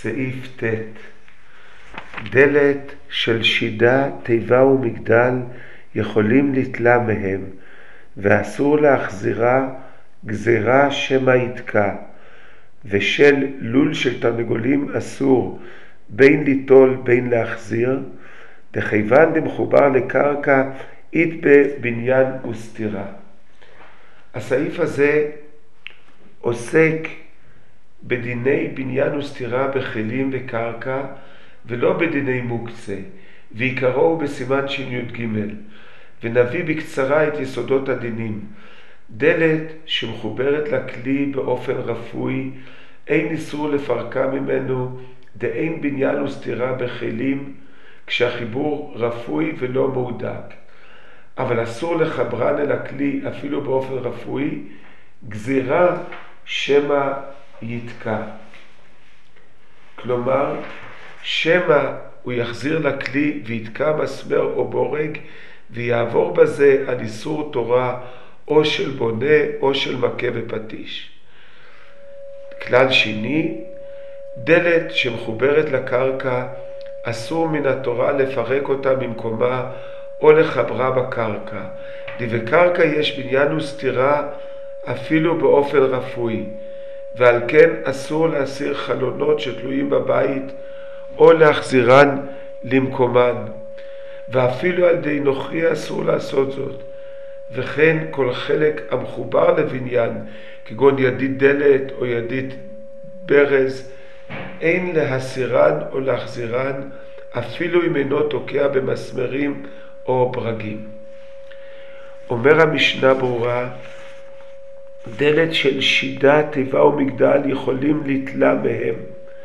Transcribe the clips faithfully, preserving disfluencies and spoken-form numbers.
סעיף ט' דלת של שידה, תיבה ומגדל יכולים לתלה מהם, ואסור להחזירה גזירה שמא יתקע, ושל לול של תרנגולים אסור בין ליטול בין להחזיר, דכיוון דמחובר לקרקע אית בבניין וסתירה. הסעיף הזה עוסק בדיני בניין וסתירה בכלים וקרקע, ולא בדיני מוקצה, ועיקרו הוא בסימן שי"ג, ונביא בקצרה את יסודות הדינים. דלת שמחוברת לכלי באופן רפוי, אין איסור לפרקה ממנו, דאין בניין וסתירה בכלים, כשהחיבור רפוי ולא מהודק. אבל אסור לחברן אל הכלי אפילו באופן רפוי, גזירה שמא יתקע. כלומר, שמא הוא יחזיר לכלי ויתקע מסמר או בורג, ויעבור בזה על איסור תורה או של בונה או של מכה ופטיש. כלל שני, דלת שמחוברת לקרקע, אסור מן התורה לפרק אותה ממקומה או לחברה בקרקע. ובקרקע יש בניין וסתירה אפילו באופן רפוי, ועל כן אסור להסיר חלונות שתלויים בבית או להחזירן למקומן, ואפילו על די נוכרי אסור לעשות זאת. וכן כל חלק המחובר לבניין, כגון ידית דלת או ידית ברז, אין להסירן או להחזירן, אפילו אם אינו תוקע במסמרים או ברגים. אומר המשנה ברורה, דלת של שידה, תיבה ומגדל יכולים לתלה מהם.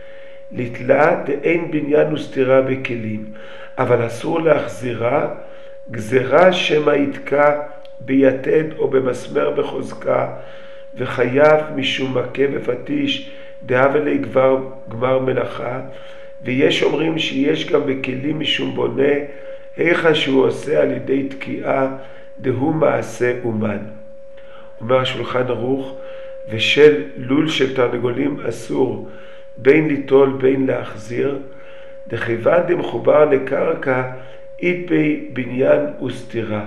לתלה דאין בניין וסתירה בכלים, אבל אסור להחזירה גזירה שמא יתקע ביתד או במסמר בחוזקה, וחייב משום מכה ופטיש דהבה לי גמר, גמר מלאכה. ויש אומרים שיש גם בכלים משום בונה, היכא שהוא עושה על ידי תקיעה דהו מעשה אומן. אומר השולחן ערוך, ושל לול של תרנגולים אסור בין ליטול בין להחזיר, דכיוון דמחובר לקרקע אית בי בניין וסתירה.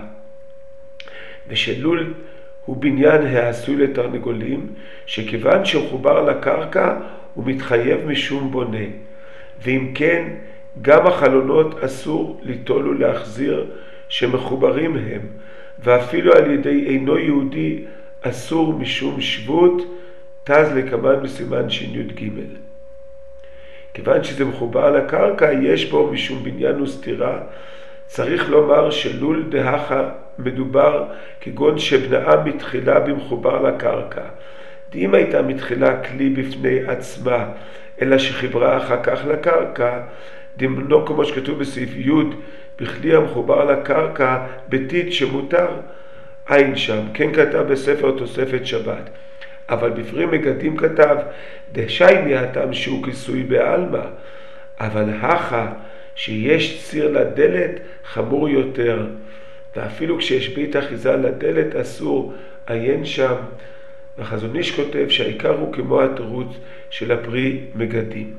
ושל לול הוא בניין העשוי לתרנגולים, שכיוון שמחובר לקרקע הוא מתחייב משום בונה, ואם כן גם החלונות אסור ליטול ולהחזיר שמחוברים הם, ואפילו על ידי אינו יהודי אסור משום שבות, תז לקמן בסימן שי"ג. כיוון שזה מחובר לקרקע, יש בו משום בניין וסתירה. צריך לומר שלול דהכה מדובר כגון שבנאה מתחילה במחובר לקרקע. אם הייתה מתחילה כלי בפני עצמה, אלא שחיברה אחר כך לקרקע, דמנו כמו שכתוב בסעיף י' בכלי המחובר לקרקע ביתית שמותר, אין שם. כן כתב בספר תוספת שבת. אבל בפרי מגדים כתב דשייני הטעם שהוא כיסוי בעלמא, אבל הכה שיש ציר לדלת חמור יותר, ואפילו כשיש בית אחיזה לדלת אסור, עיין שם. והחזון איש כותב שהעיקר הוא כמו התירוץ של הפרי מגדים.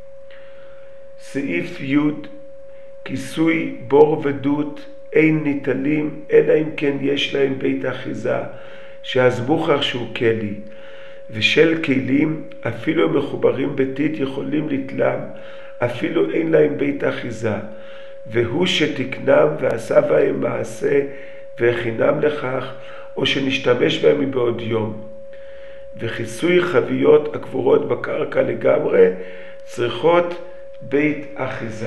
סעיף י' כיסוי בור ודות אין ניטלים אלא אם כן יש להם בית אחיזה, שאז מוכח שהוא כלי. ושל כלים אפילו מחוברים ביתית יכולים לתלם, אפילו אין להם בית אחיזה, והוא שתקנם ועשה בהם מעשה והכינם לכך, או שנשתמש בהם מבעוד יום. וכיסוי חביות הקבורות בקרקע לגמרי צריכות בית אחיזה.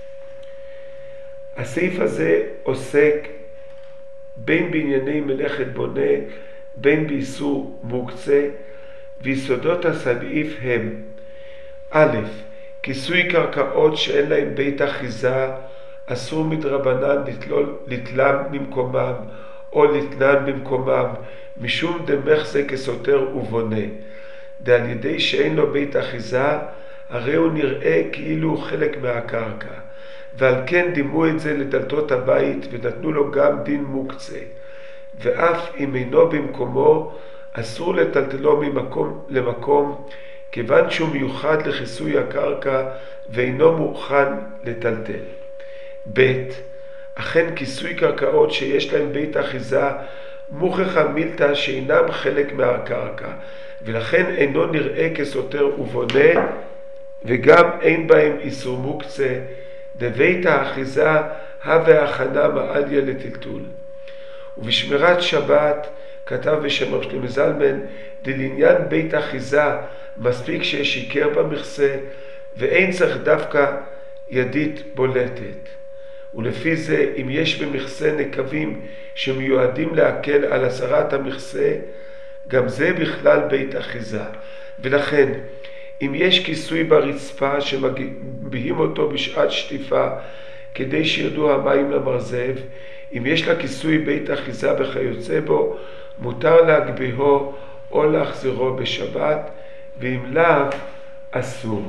הסעיף הזה עוסק בין בענייני מלאכת בונה, בין באיסור מוקצה, ויסודות הסעיף הם: א', כיסוי קרקעות שאין להם בית אחיזה, אסור מדרבנן לתלם ממקומם או לתנן במקומם, משום דמחזה כסותר ובונה. דעל ידי שאין לו בית אחיזה, הרי הוא נראה כאילו הוא חלק מהקרקע, ועל כן דימו את זה לדלתות הבית ונתנו לו גם דין מוקצה. ואף אם אינו במקומו, אסור לטלטלו ממקום למקום, כיוון שהוא מיוחד לכיסוי הקרקע ואינו מוכן לטלטל. ב' אכן כיסוי קרקעות שיש להם בית אחיזה מוכחה מילתא שאינם חלק מהקרקע, ולכן אינו נראה כסותר ובונה, וגם אין בהם איסור מוקצה, דבית האחיזה הווה הכנה מעליה לטלטול. ובשמירת שבת כתב בשם רב שלמה זלמן, דלעניין בית אחיזה מספיק שיש עיקר במכסה, ואין צריך דווקא ידית בולטת. ולפי זה, אם יש במכסה נקבים שמיועדים להקל על הסרת המכסה, גם זה בכלל בית אחיזה. ולכן, אם יש כיסוי ברצפה שמגביהים אותו בשעת שטיפה כדי שירדו המים למרזב, אם יש לה כיסוי בית אחיזה וכיוצא בו, מותר להגביהו או להחזירו בשבת, ואם לאו אסור.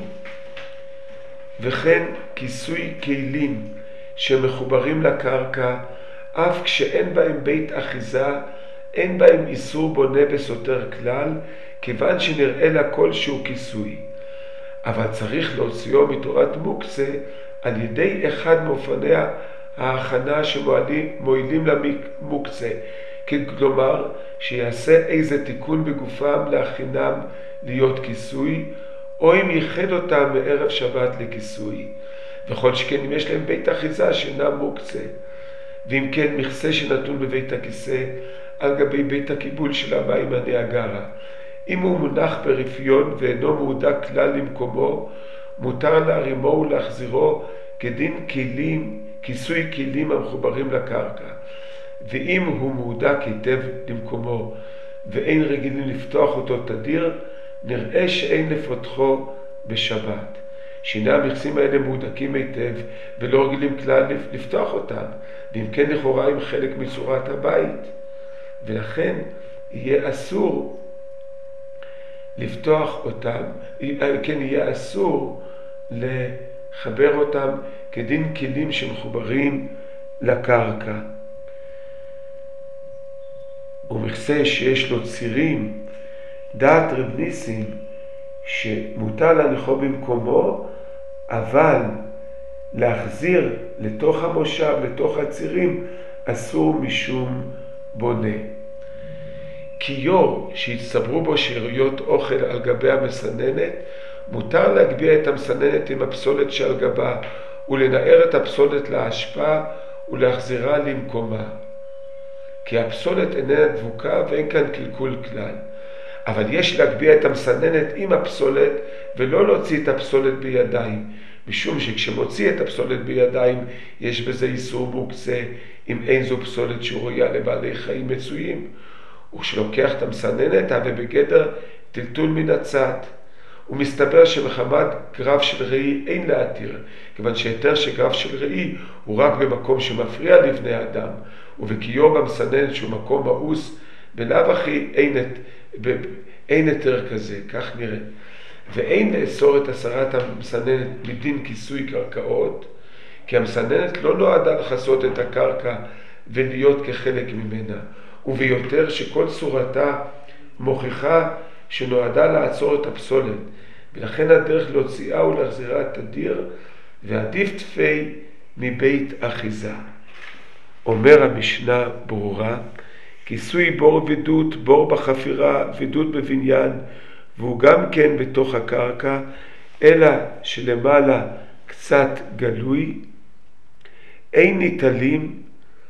וכן כיסוי כלים שמחוברים לקרקע, אף כשאין בהם בית אחיזה, אין בהם איסור בונה וסותר כלל, כיוון שנראה לה כלשהו כיסוי. אבל צריך להוציאו מתורת מוקצה על ידי אחד מאופני ההכנה שמועילים למוקצה, כלומר שיעשה איזה תיקון בגופם להכינם להיות כיסוי, או אם ייחד אותם מערב שבת לכיסוי. וכל שכן אם יש להם בית אחיזה שאינם מוקצה, ואם כן מכסה שנתון בבית הכיסא על גבי בית הקיבול של המים הניאגרה. אם הוא מונח ברפיון ואינו מעודק כלל למקומו, מותר להרימו ולהחזירו כדין כלים, כיסוי כלים המחוברים לקרקע. ואם הוא מעודק היטב למקומו ואין רגילים לפתוח אותו תדיר, נראה שאין לפותחו בשבת. שני המכסים האלה מעודקים היטב ולא רגילים כלל לפתוח אותם, ואם כן לכאורה הם חלק מצורת הבית, ולכן יהיה אסור לפתוח אותם, כן יהיה אסור לחבר אותם כדין כלים שמחוברים לקרקע. ומכסה שיש לו צירים, דעת רב ניסים שמותר להניחו במקומו, אבל להחזיר לתוך המושב, לתוך הצירים, אסור משום בונה. כיור שהצטברו בו שאריות אוכל על גבי המסננת, מותר להגביה את המסננת עם הפסולת שעל גבה, ולנער את הפסולת להשפעה ולהחזירה למקומה. כי הפסולת איננה דבוקה ואין כאן קלקול כלל. אבל יש להגביה את המסננת עם הפסולת ולא להוציא את הפסולת בידיים, משום שכשמוציא את הפסולת בידיים יש בזה איסור מוקצה אם אין זו פסולת שראויה לבעלי חיים מצויים. וכשלוקח את המסננת הווה בגדר טלטול מן הצד. ומסתבר שמחמת גרב של ראי אין להתיר, כיוון שהיתר שגרב של ראי הוא רק במקום שמפריע לבני אדם, ובכיור במסננת שהוא מקום מאוס, בלאו הכי אין, אין היתר כזה, כך נראה. ואין לאסור את הסרת המסננת מדין כיסוי קרקעות, כי המסננת לא נועדה לחסות את הקרקע ולהיות כחלק ממנה, וביותר שכל צורתה מוכיחה שנועדה לעצור את הפסולת, ולכן הדרך להוציאה ולהחזירה תדיר, ועדיף תפי מבית אחיזה. אומר המשנה ברורה, כיסוי בור ודות, בור בחפירה, ודות בבניין, והוא גם כן בתוך הקרקע, אלא שלמעלה קצת גלוי, אין ניטלים,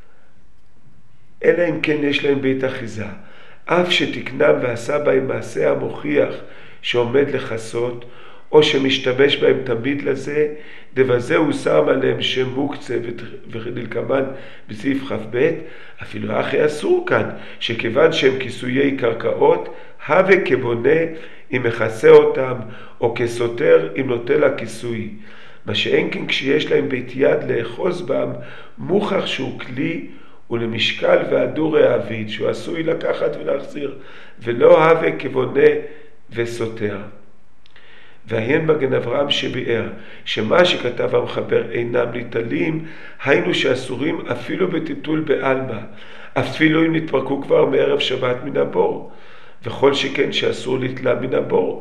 אלא אם כן יש להם בית אחיזה. אף שתקנם ועשה בהם מעשה המוכיח שעומד לחסות, או שמשתמש בהם תמיד לזה, דבזה הוא שם עליהם שם מוקצה ונלקמן בסעיף כ"ב, אפילו אחי אסור כאן, שכיוון שהם כיסויי קרקעות, הווה כבונה אם מכסה אותם, או כסותר אם נוטל הכיסוי. מה שאין כן כשיש להם בית יד לאחוז בם, מוכח שהוא כלי ולמשקל והדור העביד, שהוא עשוי לקחת ולהחזיר, ולא הווה כבונה וסותר. והעיין מגן אברהם שביאר, שמה שכתב המחבר אינם ניטלים, היינו שאסורים אפילו בטיטול בעלמא, אפילו אם נתפרקו כבר מערב שבת מן הבור, וכל שכן שאסור לתלה מן הבור,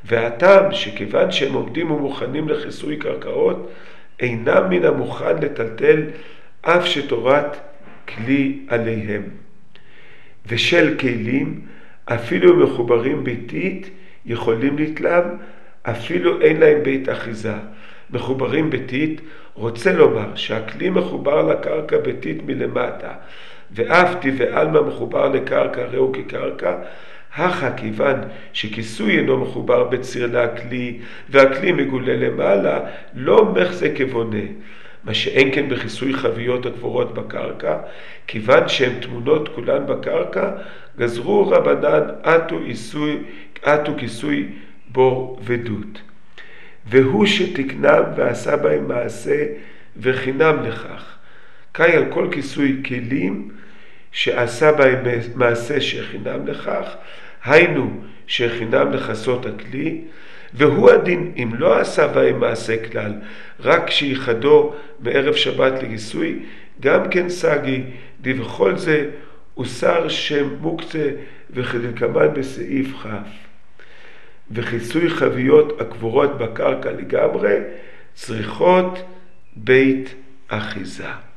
והטעם שכיוון שהם עומדים ומוכנים לכיסוי קרקעות, אינם מן המוכן לטלטל אף שתורת כלי עליהם. ושל כלים, אפילו מחוברים ביתית, יכולים לתלם, אפילו אין להם בית אחיזה. מחוברים ביתית רוצה לומר שהכלי מחובר לקרקע ביתית מלמטה, ואף דבעלמא מחובר לקרקע ראו כקרקע, הכה כיוון שכיסוי אינו מחובר בציר לכלי, והכלי מגולה למעלה, לא מחזה כבונה. מה שאין כן בכיסוי חביות הגבורות בקרקע, כיוון שהן תמונות כולן בקרקע, גזרו רבנן עטו כיסוי, עטו כיסוי בור ודות. והוא שתקנם ועשה בהם מעשה וחינם לכך. קאי על כל כיסוי כלים שעשה בהם מעשה שחינם לכך, היינו שחינם לכסות הכלי, והוא הדין אם לא עשה בהם מעשה כלל, רק שיחדו מערב שבת לכיסוי, גם כן סגי, דבכל זה אוסר שם מוקצה וכדלקמן בסעיף כ'. וכיסוי חביות הקבורות בקרקע לגמרי צריכות בית אחיזה.